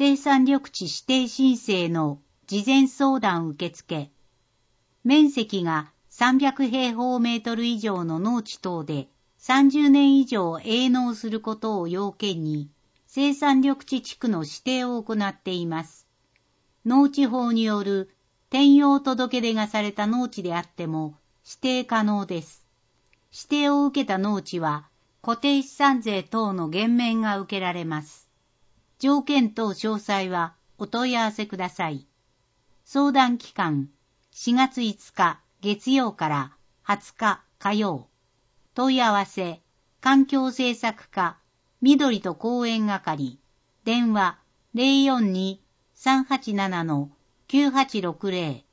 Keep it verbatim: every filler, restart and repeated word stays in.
生産緑地指定申請の事前相談受付。面積がさんびゃくへいほうメートル以上の農地等でさんじゅうねん以上営農することを要件に、生産緑地地区の指定を行っています。農地法による転用届出がされた農地であっても指定可能です。指定を受けた農地は固定資産税等の減免が受けられます。条件等詳細はお問い合わせください。相談期間しがついつか月曜からはつか火曜。問い合わせ環境政策課緑と公園係電話 ゼロよんに さんはちなな きゅうはちろくゼロ